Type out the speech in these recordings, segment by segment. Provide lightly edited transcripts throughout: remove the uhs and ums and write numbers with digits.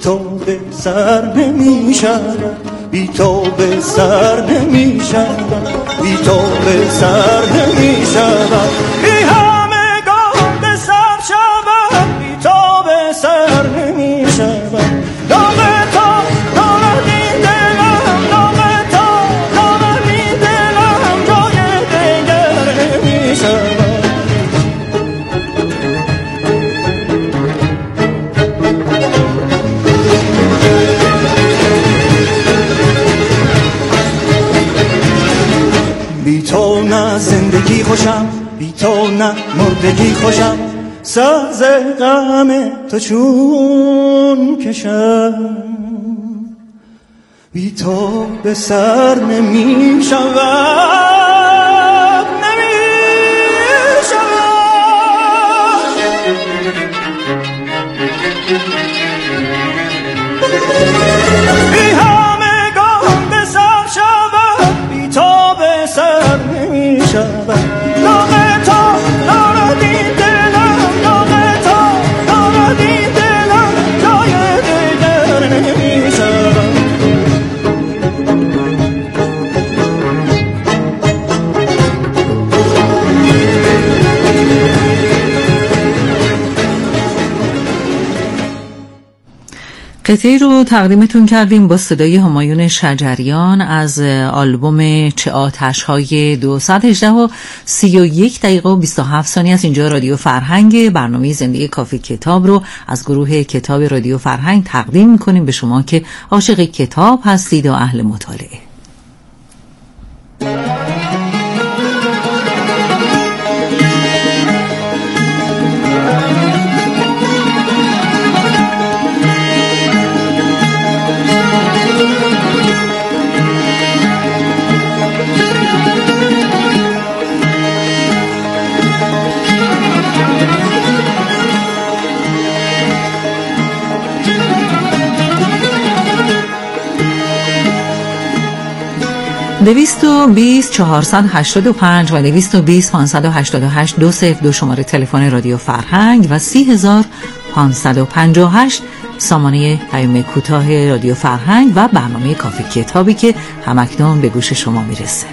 تو به سر نمیشود، بی تو به سر نمیشود، بی تو به سر نمیشود، بی همگان به سر شود، بی تو به سر نمیشود. داغ تو دارد این دلم، داغ تو دارد این دلم، جای دیگر نمیشود. بی تو نه زندگی خوشم، بی تو نه مردگی خوشم، ساز غم تو چون کشم، بی تو به سر نمی شود، نمی شود. بی همگان به سر شود، بی تو به سر نمی شود. داغ تو دارد این دلم، داغ تو دارد این دلم، جای دیگر نمی شود. قطعی رو تقدیمتون کردیم با صدای همایون شجریان از آلبوم چه آتش‌های 218 و 31 دقیقه و 27 ثانیه از اینجا رادیو فرهنگ. برنامه زندگی کافی کتاب رو از گروه کتاب رادیو فرهنگ تقدیم میکنیم به شما که عاشق کتاب هستید و اهل مطالعه. دویست و 485 و 220 588 202 شماره تلفن رادیو فرهنگ و 30558 سامانه پیام کوتاه رادیو فرهنگ و برنامه کافی کتابی که همکنون به گوش شما میرسه.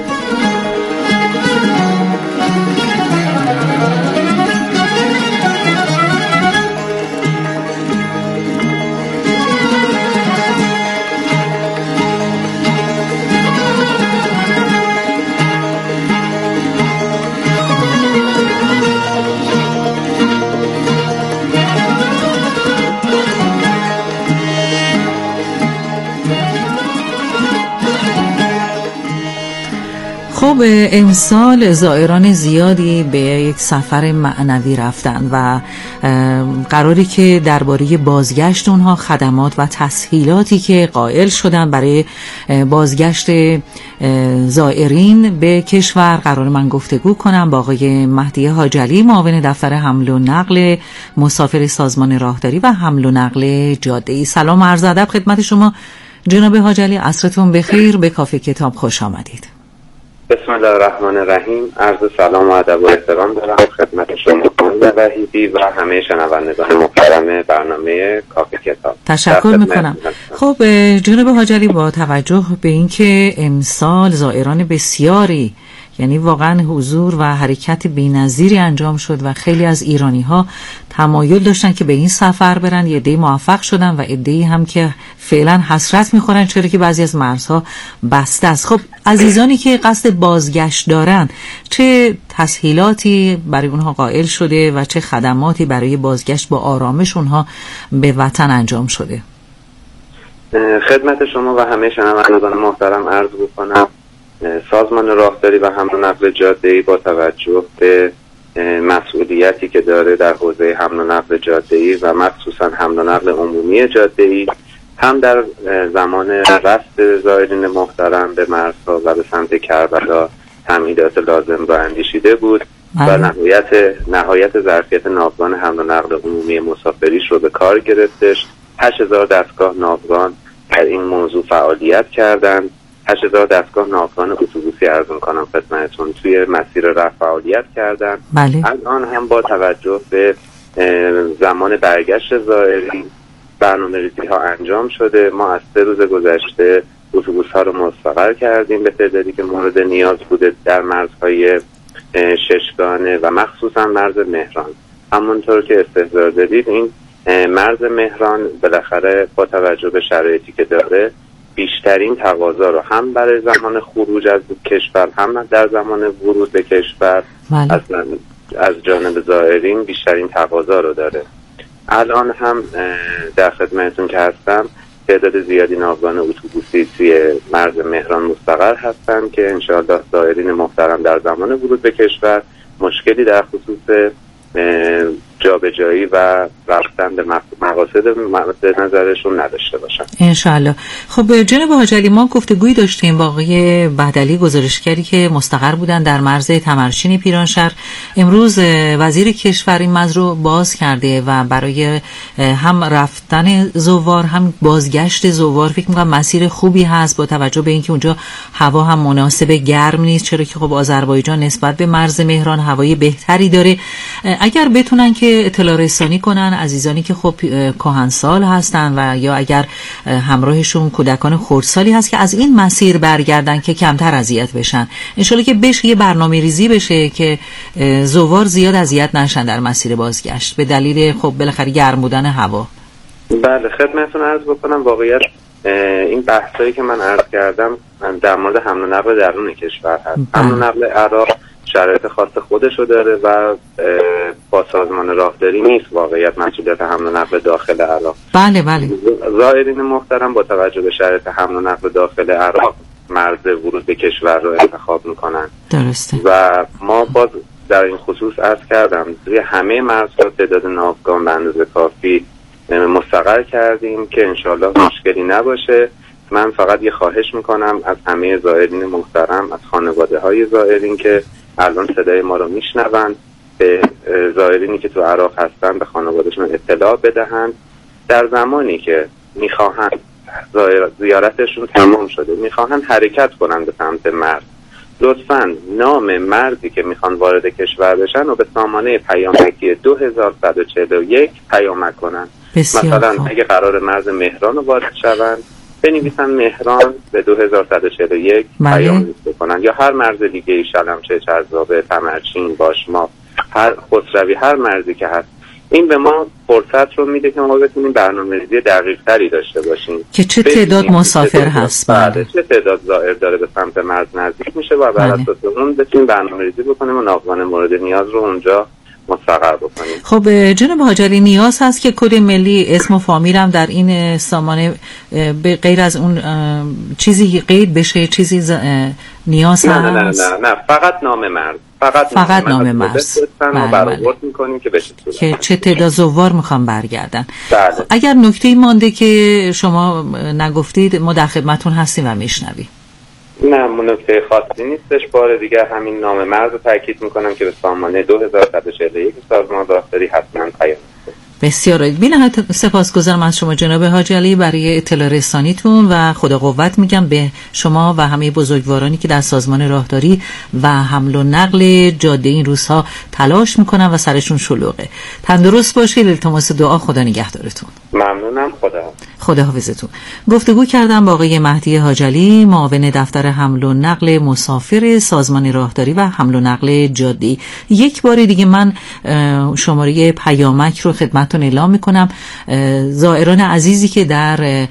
خب امسال زائران زیادی به یک سفر معنوی رفتن و قراری که درباره بازگشت اونها، خدمات و تسهیلاتی که قائل شدن برای بازگشت زائرین به کشور قرار من گفتگو کنم با آقای مهدی حاجلی، معاون دفتر حمل و نقل مسافر سازمان راهداری و حمل و نقل جاده‌ای. سلام و عرض ادب خدمت شما جناب حاجلی، عصرتون بخیر، به کافی کتاب خوش آمدید. بسم الله الرحمن الرحیم. عرض سلام و ادب و احترام دارم خدمت شما وحیدی و همه شنوندگان محترم برنامه کافی کتاب. تشکر میکنم. خب جناب حاجلی، با توجه به اینکه امسال زائران بسیاری، یعنی واقعا حضور و حرکت بی‌نظیری انجام شد و خیلی از ایرانی‌ها تمایل داشتن که به این سفر برن، یه عده‌ای موفق شدن و عده‌ای هم که فعلا حسرت می‌خورن چرا که بعضی از مرزها بسته است. خب عزیزانی که قصد بازگشت دارن چه تسهیلاتی برای اونها قائل شده و چه خدماتی برای بازگشت با آرامش اونها به وطن انجام شده؟ خدمت شما و همه شنوندگان محترم عرض می‌کنم سازمان راهداری و حمل و نقل جاده‌ای با توجه به مسئولیتی که داره در حوزه حمل و نقل جاده‌ای و مخصوصا حمل و نقل عمومی جاده‌ای، هم در زمان رفت زائرین محترم به مرزها و به سمت کربلا تمهیدات لازم را اندیشیده بود و نهایت ظرفیت ناوگان حمل و نقل عمومی مسافریش رو به کار گرفتش. 8000 دستگاه ناوگان در این موضوع فعالیت کردند. 8000 دستگاه ناوگان اتوبوسی ارزان کنم خدمتتون توی مسیر رفت فعالیت کردن. بله. الان هم با توجه به زمان برگشت زائرین برنامه‌ریزی ها انجام شده. ما از 3 روز گذشته اتوبوس ها رو مستقر کردیم به تعدادی که مورد نیاز بوده در مرزهای ششگانه و مخصوصا مرز مهران. همونطور که استحضار دادید این مرز مهران بالاخره با توجه به شرایطی که داره بیشترین تقاضا رو هم برای زمان خروج از کشور هم در زمان ورود به کشور از جانب زائرین بیشترین تقاضا رو داره. الان هم در خدمتتون که هستم تعداد زیادی ناوگان اتوبوسی توی مرز مهران مستقر هستن که انشاءالله زائرین محترم در زمان ورود به کشور مشکلی در خصوص جابجایی و رفتن به مقاصد مد نظرشون نداشته باشن انشاءالله. خب جناب حاج علی، ما گفتگویی داشتیم با آقای بهدلی گزارشگری که مستقر بودن در مرز تمرچین پیرانشهر. امروز وزیر کشور این مرز رو باز کرده و برای هم رفتن زوار هم بازگشت زوار فکر می‌کنم مسیر خوبی هست با توجه به اینکه اونجا هوا هم مناسب گرم نیست، چرا که خب آذربایجان نسبت به مرز مهران هوای بهتری داره. اگر بتونن که اطلاع رسانی کنن عزیزانی که خب کهنسال هستن و یا اگر همراهشون کودکان خردسالی هست که از این مسیر برگردن که کمتر اذیت بشن، انشالله که بشه یه برنامه ریزی بشه که زوار زیاد اذیت نشن در مسیر بازگشت به دلیل خب بالاخره گرم بودن هوا. بله خدمتتون عرض بکنم واقعیت این بحثایی که من عرض کردم در مورد حمل و نقل درون کشور هست. حمل و نقل عراق شرایط خاص خودشو داره و با سازمان راهداری نیست واقعیت مسئولیت حمل و نقل داخل عراق. بله. زائرین محترم با توجه به شرایط حمل و نقل داخل عراق مرز ورود به کشور رو انتخاب میکنن. درسته. و ما باز در این خصوص عرض کردم توی همه مرزها تعداد ناوگان به اندازه کافی مستقر کردیم که انشالله مشکلی نباشه. من فقط یه خواهش میکنم از همه زائرین محترم، از خانواده های زائرین که الان صدای ما رو میشنوند، به زائرینی که تو عراق هستن به خانوادهشون اطلاع بدهند در زمانی که میخواهند زیارتشون تمام شده میخواهند حرکت کنند به سمت مرز، لطفاً نام مرزی که میخوان وارد کشور بشن و به سامانه پیامکی 2141 پیامک کنند. مثلا اگه قرار مرز مهران رو وارد شوند بنویسن مهران به 2141 پیام بکنن، یا هر مرز دیگه ای، شلمچه، چرزابه، تمرچین، باشما، هر خسروی، هر مرزی که هست. این به ما فرصت رو میده که ما بتونیم برنامه‌ریزی دقیق‌تری داشته باشیم که چه تعداد مسافر هست، بعد چه تعداد زائر داره به سمت مرز نزدیک میشه و بر اساس اون بتونیم برنامه‌ریزی بکنیم و ناوگان مورد نیاز رو اونجا مستقر بکنیم. خب جناب حاج علی، نیاز هست که کد ملی اسم و فامیلم در این سامانه به غیر از اون چیزی قید بشه؟ چیزی نیاز هست؟ نه فقط نام مرز. فقط نام مرز. برآورد می‌کنیم که بشه که چه تعداد زوار میخوام برگردن. بله. اگر نکته‌ای مانده که شما نگفتید ما در خدمتتون هستیم و میشنویم. نه نکته خاصی نیستش. بار دیگر همین نام مرز رو تاکید میکنم که به سامانه 2141 سازمان راهداری حتما پیام. بسیار بی‌نهایت سپاسگزارم از شما جناب حاج علی برای اطلاع رسانیتون و خدا قوت میگم به شما و همه بزرگوارانی که در سازمان راهداری و حمل و نقل جاده این روزها تلاش میکنن و سرشون شلوغه. تندرست باشید. التماس دعا. خدا نگهدارتون. ممنونم. خداحافظتون. گفتگو کردم با آقای مهدی حاج علی، معاون دفتر حمل و نقل مسافر سازمان راهداری و حمل و نقل جاده‌ای. یک بار دیگه من شماره پیامک رو خدمتتون اعلام میکنم. زائران عزیزی که در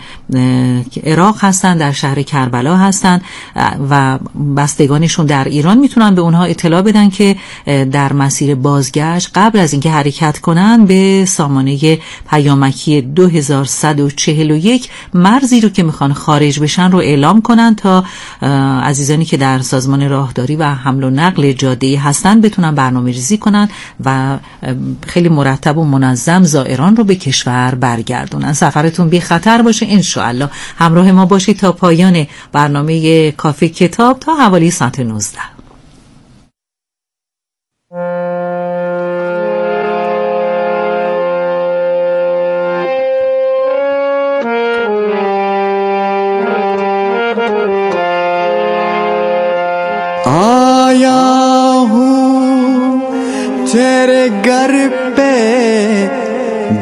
عراق هستن، در شهر کربلا هستن و بستگانشون در ایران میتونن به اونها اطلاع بدن که در مسیر بازگشت قبل از اینکه حرکت کنن به سامانه پیامکی 2141 مرزی رو که میخوان خارج بشن رو اعلام کنن تا عزیزانی که در سازمان راهداری و حمل و نقل جاده‌ای هستن بتونن برنامه‌ریزی کنن و خیلی مرتب و منظم زائران رو به کشور برگردونن. سفرتون بی خطر باشه. انشاءالله همراه ما باشید تا پایان برنامه کافی کتاب تا حوالی ساعت 19. आया हूँ तेरे घर पे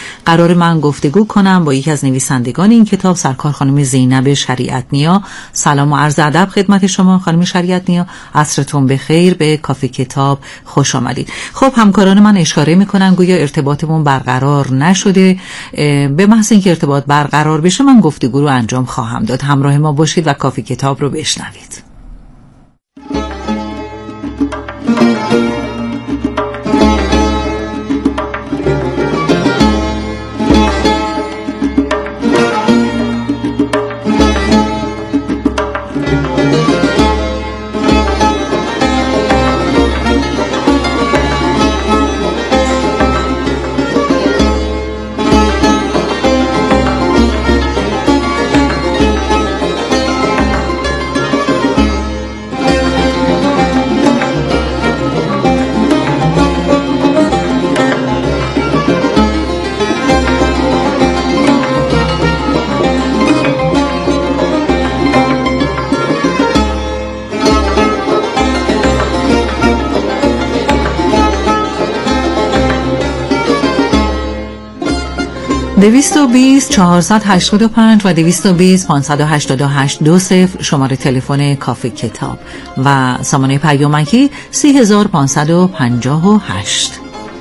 قرار من گفتگو کنم با یکی از نویسندگان این کتاب، سرکار خانم زینب شریعت نیا. سلام و عرض ادب خدمت شما خانم شریعت نیا، عصرتون بخیر، به کافی کتاب خوش آمدید. خب همکاران من اشاره میکنن گویا ارتباطمون برقرار نشده. به محض اینکه ارتباط برقرار بشه من گفتگو رو انجام خواهم داد. همراه ما باشید و کافی کتاب رو بشنوید. دویست و 485 و 220 588 20 شماره تلفن کافی کتاب و سامانه پیامکی 3558.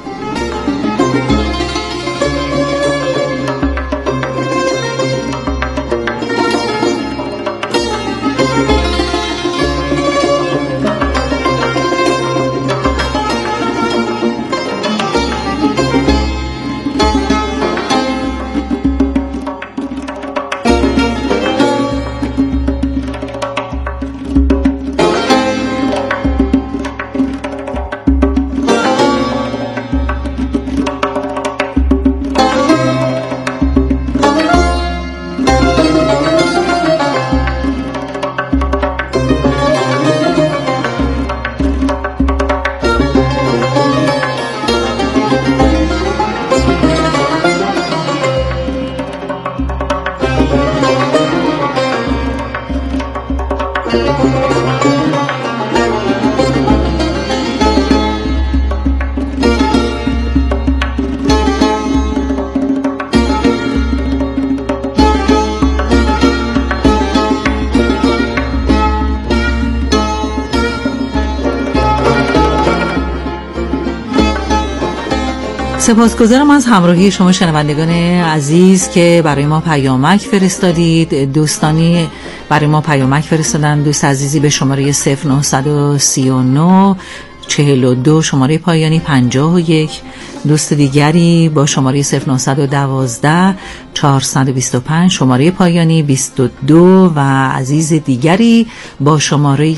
سپاسگزارم از همراهی شما شنوندگان عزیز که برای ما پیامک فرستادید. دوستانی برای ما پیامک فرستادن. دوست عزیزی به شماره 0939 42 شماره پایانی 51. دوست دیگری با شماره 0912 425 شماره پایانی 22 و عزیز دیگری با شماره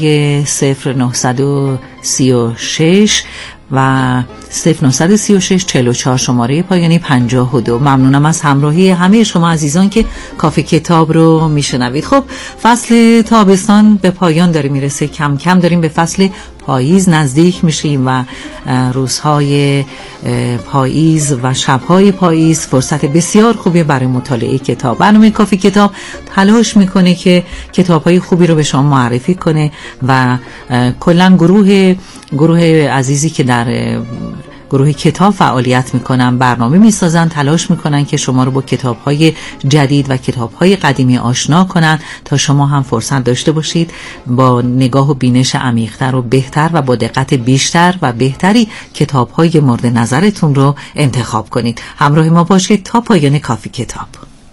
0936 و 0936 44 شماره پایانی 52. ممنونم از همراهی همه شما عزیزان که کافی کتاب رو میشنوید. خب فصل تابستان به پایان داره میرسه، کم کم داریم به فصل پاییز نزدیک میشیم و روزهای پاییز و شبهای پاییز فرصت بسیار خوبی برای مطالعه کتاب. برنامه کافی کتاب تلاش میکنه که کتابهای خوبی رو به شما معرفی کنه و کلا گروه عزیزی که در گروه کتاب فعالیت میکنن، برنامه میسازن، تلاش میکنن که شما رو با کتابهای جدید و کتابهای قدیمی آشنا کنن تا شما هم فرصت داشته باشید با نگاه و بینش عمیق‌تر و بهتر و با دقت بیشتر و بهتری کتابهای مورد نظرتون رو انتخاب کنید. همراه ما باشید تا پایان کافی کتاب.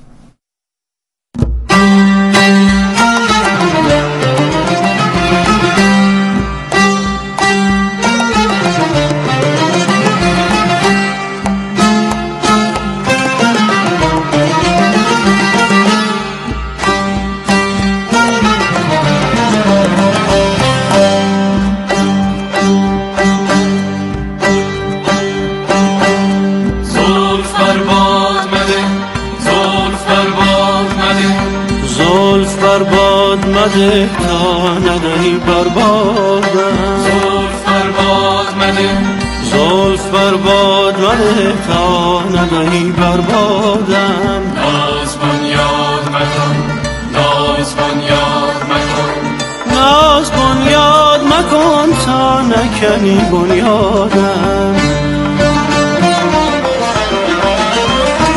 مده تا ندهی بربادم، زلف برباد مده، زلف برباد مده تا ندهی بربادم. ناز بنیاد مکن، ناز بنیاد مکن، ناز بنیاد مکن تا نکنی بنیادم.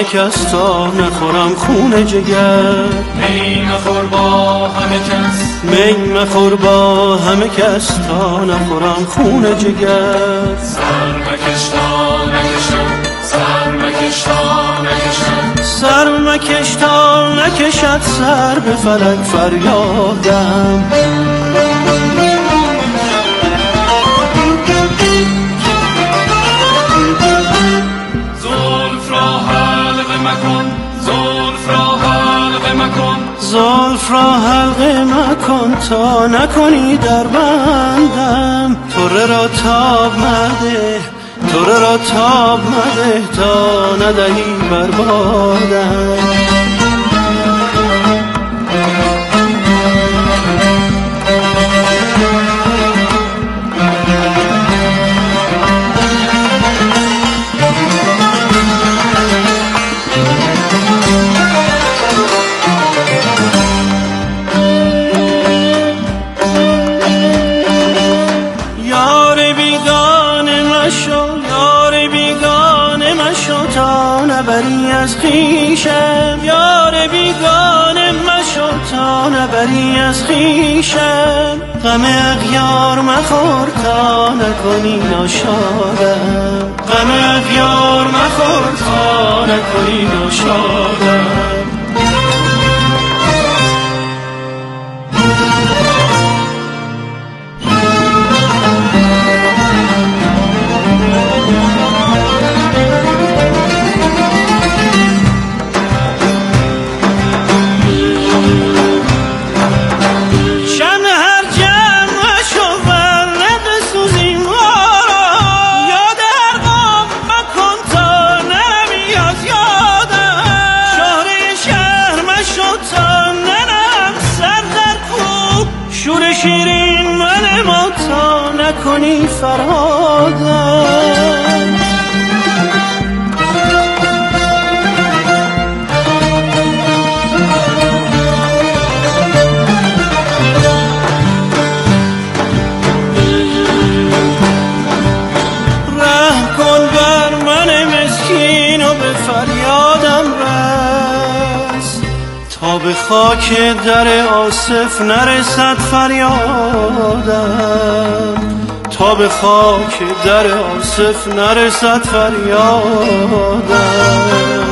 همه کس تا نخورم خون جگر. می مخور با همه کس، می مخور با همه کس تا نخورم خون جگر. سر مکش تا نکشم، سر مکش تا نکشم، سر مکش تا نکشد سر به فلک فریادم. زلف را حلقه مکن، زلف را حلقه مکن، زلف را حلقه مکن تا نکنی در بندم. توره را تاب مده، توره را تاب مده تا ندهی بربادم. از خویشم یار بیگانه مشو تا نبری از خویشم. غم اغیار مخور تا نکنی ناشادم، غم اغیار مخور تا نکنی ناشادم. شیرین من ما تا نکنی فرهادم. رحم کن بر من مسکین و به فریادم رس تا به خاک در آصف نرسد فریادم، تا به خاک در آصف نرسد فریادم.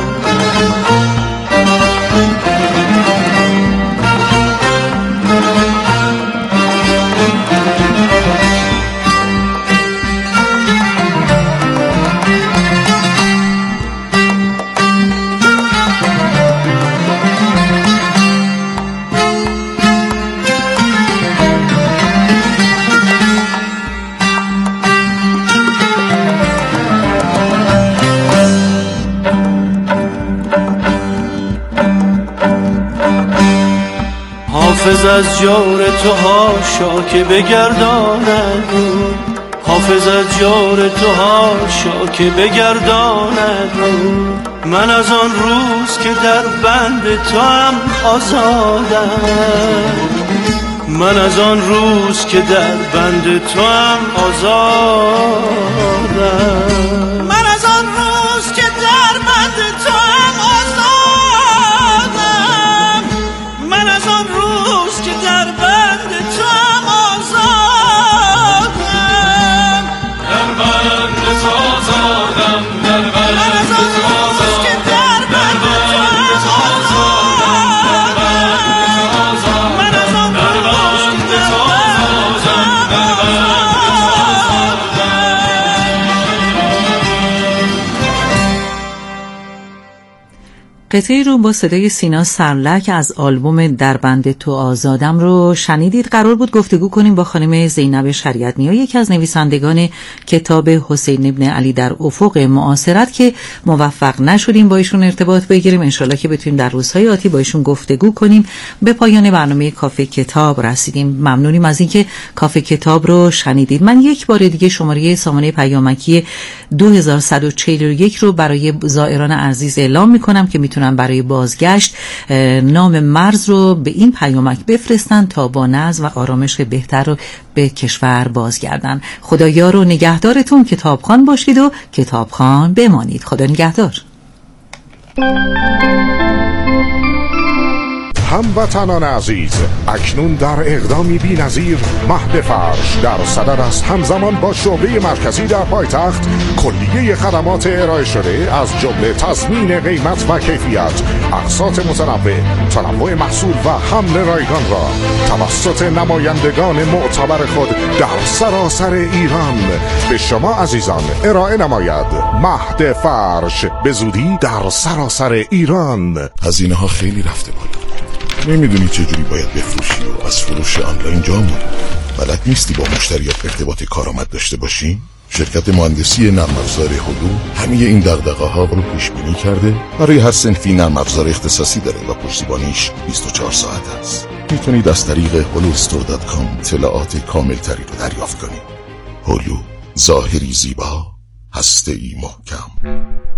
حافظ از جور تو هاشا که بگرداند رو، حافظ از جور تو هاشا که بگرداند رو. من از آن روز که در بند تو هم آزادم، من از آن روز که در بند تو هم آزادم، من از آن روز که در بند تو هم آزادم، من از آن روز که در بند تو هم آزادم، در بند تو آزادم، در بند تو آزادم، که در بند تو آزادم، من از آن روز که در بند تو قطعی رو با صدای سینا سرلک از آلبوم در بند تو آزادم رو شنیدید. قرار بود گفتگو کنیم با خانم زینب شریعت نیا، یکی از نویسندگان کتاب حسین ابن علی در افق معاصرت که موفق نشدیم با ایشون ارتباط بگیریم. انشالله که بتونیم در روزهای آتی با ایشون گفتگو کنیم. به پایان برنامه کافه کتاب رسیدیم. ممنونیم از اینکه کافه کتاب رو شنیدید. من یک بار دیگه شماره سامانه پیامکی 2141 رو برای زائران عزیز اعلام میکنم که میتونن برای بازگشت نام مرز رو به این پیامک بفرستن تا با نظم و آرامش بهتر رو به کشور بازگردن. خدایا رو نگهدارتون. کتابخوان باشید و کتابخوان بمانید. خدا نگهدار. هموطنان عزیز، اکنون در اقدامی بی‌نظیر مهد فرش در صدد است همزمان با شعبه مرکزی در پایتخت کلیه خدمات ارائه شده از جمله تضمین قیمت و کیفیت، اقساط متنوع، تنوع محصول و حمل رایگان را توسط نمایندگان معتبر خود در سراسر ایران به شما عزیزان ارائه نماید. مهد فرش به زودی در سراسر ایران. هزینه ها خیلی رفته بالا، نمیدونی چجوری باید بفروشی و از فروش آنلاین جا موندی. بلد نیستی با مشتریات ارتباط کارآمد داشته باشی؟ شرکت مهندسی نرم افزار هلو همه این دغدغه ها رو پیش بینی کرده. برای هر صنفی نرم افزار اختصاصی داره و پشتیبانیش 24 ساعت است. میتونید از طریق holustore.com اطلاعات کامل تری رو دریافت کنید. هلو، ظاهری زیبا، هسته‌ای محکم.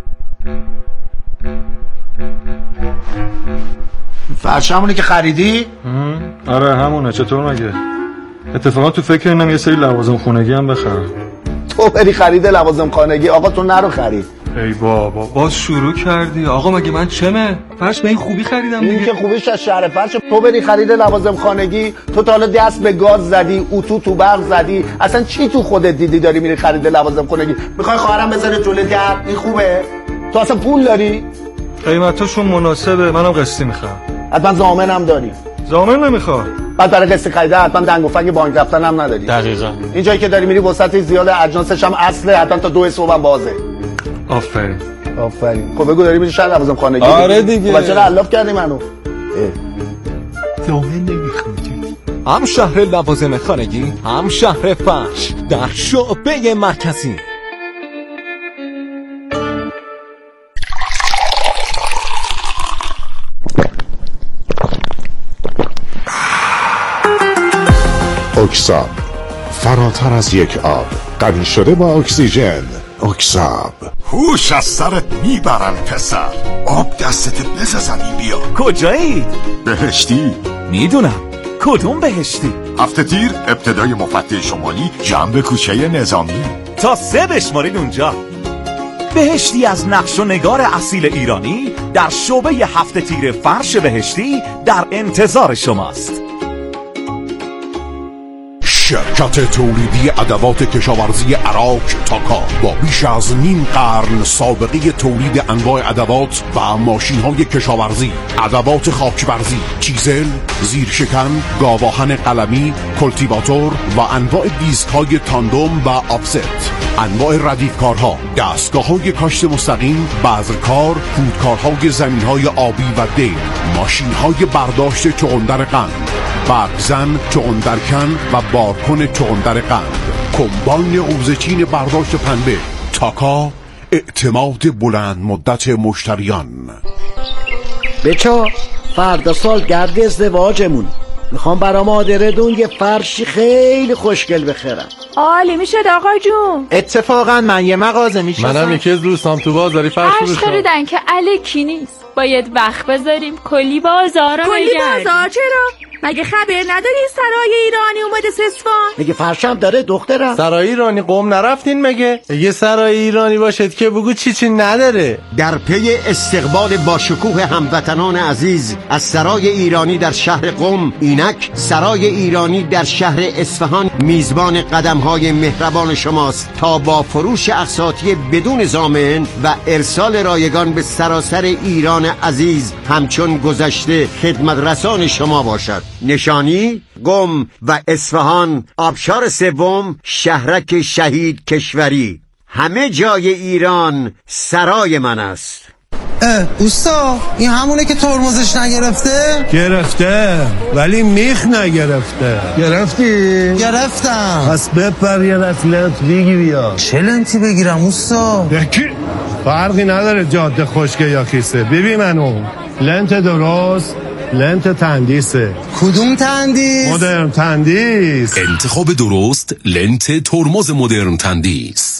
فرش همونه که خریدی؟ آره همونه. چطور مگه؟ اتفاقا تو فکر اینم یه سری لوازم خونگی هم بخرم. تو بری خرید لوازم خانگی؟ آقا تو نرو خرید. ای بابا باز شروع کردی. آقا مگه من چمه؟ فرش به این خوبی خریدم دیگه. این که خوبیش از شهر فرش. تو بری خرید لوازم خانگی، تو تا حالا دست به گاز زدی، اتو تو برق زدی، اصلا چی تو خودت دیدی داری میری خرید لوازم خانگی؟ میخوای خواهرم بذاره جلوی در؟ این خوبه؟ تو اصلا پول داری؟ قیمتاشون مناسبه، منم قسطی میخوام. حتما ضامنم داری؟ ضامن نمیخوام. بعد برای قسط خریده حتما دنگ و فنگ بانک رفتن هم نداری. دقیقاً. این جایی که داری میری وسط زیاد اجناسش هم اصله، حتما تا 2 صبح هم بازه. آفرین. آفرین. خب بگو داری میری شهر لوازم خانگی؟ آره دیگه. خب چرا علاف کردی منو؟ ضامن نمیخوام. هم شهر لوازم خانگی، هم شهر فرش در شعبه مرکزی. اکساب، فراتر از یک آب، غنی شده با اکسیژن. اکساب. هوش از سرت میبرن پسر. آب دستت بزنی بیا. کجایید؟ بهشتی. میدونم. کدوم بهشتی؟ هفته تیر ابتدای مفتح شمالی جنب کوچه نظامی. تا 3 بشمارید اونجا. بهشتی از نقش و نگار اصیل ایرانی در شعبه هفته تیر فرش بهشتی در انتظار شماست. شرکت تولیدی ادوات کشاورزی عراق تاکا با بیش از نیم قرن سابقه تولید انواع ادوات و ماشین‌های کشاورزی، ادوات خاکبرزی، چیزل، زیرشکن، گاواهن قلمی، کلتیواتور و انواع دیسک‌های تاندوم و آفست، انواع ردیفکارها، دستگاه‌های کاشت مستقیم، بذرکار، پودکارهای زمین‌های آبی و دیل، ماشین‌های برداشت چغندر قند، برگزن، چغندرکن و بارکن چغندر قند، کمباین قوزچین برداشت پنبه. تاکا، اعتماد بلند مدت مشتریان. بچا فردا سال گرد ازدواجمون، میخوام برا مادردون یه فرشی خیلی خوشگل بخرم. عالی میشه آقا جون. اتفاقا من یه مغازه میشناسم. منم یکی از دوستام تو بازاری فرش فرش خریدن که الکی نیست، باید وقت بذاریم کلی بازارا بگردیم. کلی بازار چرا؟ مگه خبر نداری سرای ایرانی اومده سسفان؟ مگه فرشم داره دخترم؟ سرای ایرانی قم نرفتین مگه؟ یه سرای ایرانی باشد که بگو چی نداره. در پی استقبال با شکوه هموطنان عزیز از سرای ایرانی در شهر قم، اینک سرای ایرانی در شهر اصفهان میزبان قدم‌های مهربان شماست تا با فروش اقساطی بدون ضامن و ارسال رایگان به سراسر ایران عزیز همچون گذشته خدمت رسان شما باشد. نشانی قم و اصفهان، آبشار سوم، شهرک شهید کشوری. همه جای ایران سرای من است. اوستا این همونه که ترمزش نگرفته؟ گرفته ولی میخ نگرفته. گرفتی؟ گرفتم. پس بپر یه لنت بگی بیا. چه لنتی بگیرم اوستا؟ یکی فرقی نداره جاده خشکه یا خیسه. ببین منو لنت درست، لنت تندیسه. کدوم تندیس؟ مدرن تندیس. انتخاب درست لنت ترمز مدرن تندیس.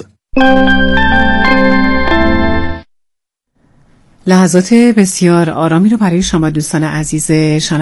لحظات بسیار آرامی رو برای شما دوستان عزیز